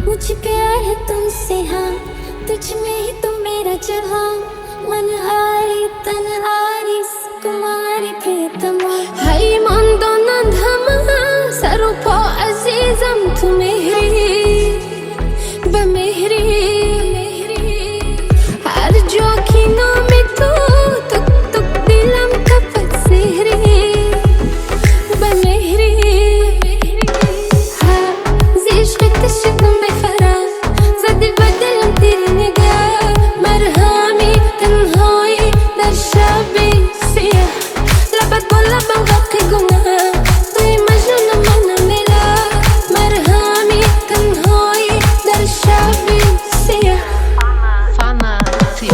मुझे प्यार है तुमसे हाँ, तुझ में ही तो मेरा जहां, मनहारी तनहारी सुकुमारी प्रियतमा. هاي من دونن همه سر و پا عزیزم تو مهری به مهری هر جا که نام تو تک تک دلم کفت سهری به مهری زی عشقت شدم بفرح زدی به دلم تیری نگاه مرهمی تنهایی در شبی سیاه لبت با لبم غرق گناه توی مجنون منم لیلا مرهمی تنهایی در شبی سیاه. Fana TV.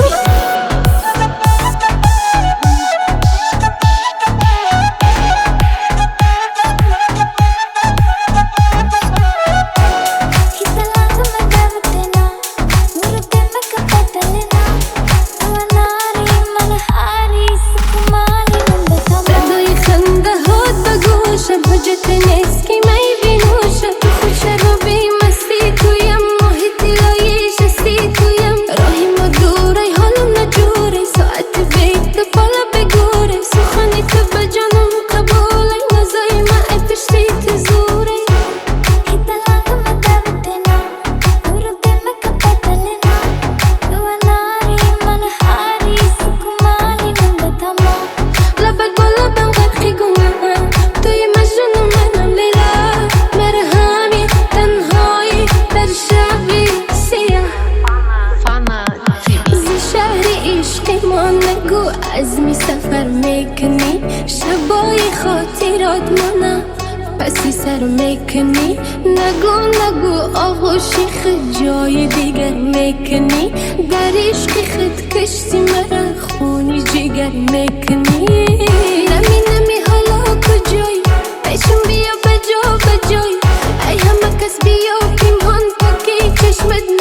صدای خنده هات به گوشم حجت نیست که می بینوشم تو خوش رو بی مستی تویم محیط لایش استی تویم راهی ما دوره حالم نجوره ساعت بیت بالا بگوره سخنی تو به جانم قبوله نزای ما اتشتی تزوره لبك بلبم غرقي جواها توی مجنون منم لیلا مرهمی تنهایی در شبی سیاه. Fana TV. زی شهر عشق ما نگو عزمی سفر میکنی شبای خاطرات منم پسی سر میکنی نگو نگو آغوشی خود جای دیگر میکنی در عشق خود کشتی مرا خونی جگر میکنی نمی نمی حالا کجای پیشم بیا بجا بجای ای همه کس بیا پیمان پاکی چشمت